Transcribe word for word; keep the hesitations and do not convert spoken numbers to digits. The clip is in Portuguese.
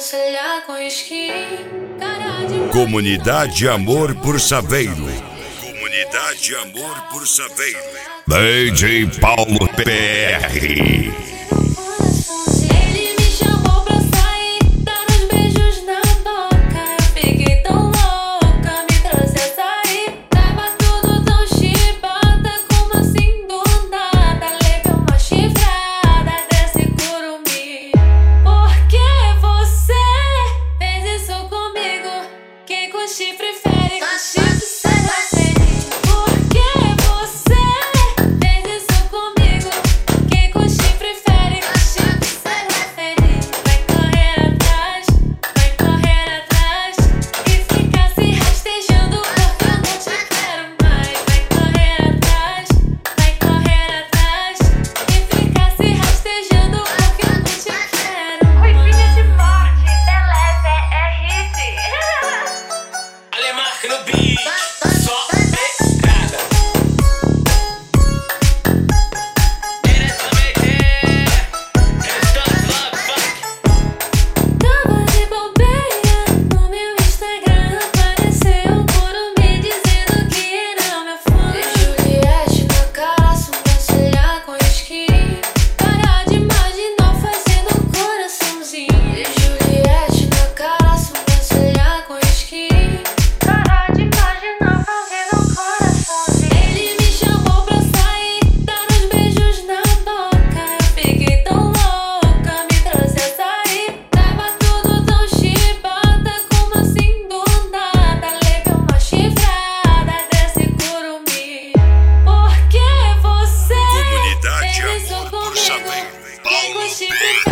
sobrancelha com esqui. Comunidade Amor por Saveiro. Comunidade Amor por Saveiro. D J Paulo P R. Ele me chamou pra sair, dar uns beijos na boca. Eu fiquei tão louca, me trouxe a sair. Tava tudo tão chibata, como assim do nada? Levei uma chifrada desse curumim. Por que você fez isso comigo? Quem com chifre fere, com chifre sai da frente. Por que você fez isso comigo? Quem com chifre fere, com chifre sai da frente. Vai correr atrás, vai correr atrás e ficar se rastejando porque eu não te quero mais. Vai correr atrás, vai correr atrás e ficar se rastejando porque eu não te quero mais. Ruivinha de morte, beleza, é hit. Alemarque no beat, só pedrada. Tava de bobeira no meu Instagram, apareceu um curumim dizendo que era meu fã. E Juliette na cara, sobrancelha com esqui. Para de imaginar fazendo um coraçãozinho. E Juliette na cara, sobrancelha com esqui. Para de imaginar fazendo um coraçãozinho. Ele me chamou pra sair, dar uns beijos na boca. Eu fiquei tão louca, me trouxe a sair. Tava tudo tão chibata, como assim do nada? Levei uma chifrada desse curumim. Por que você Comunidade fez isso Amor por comigo? Saveiro. Quem com Paulo chifre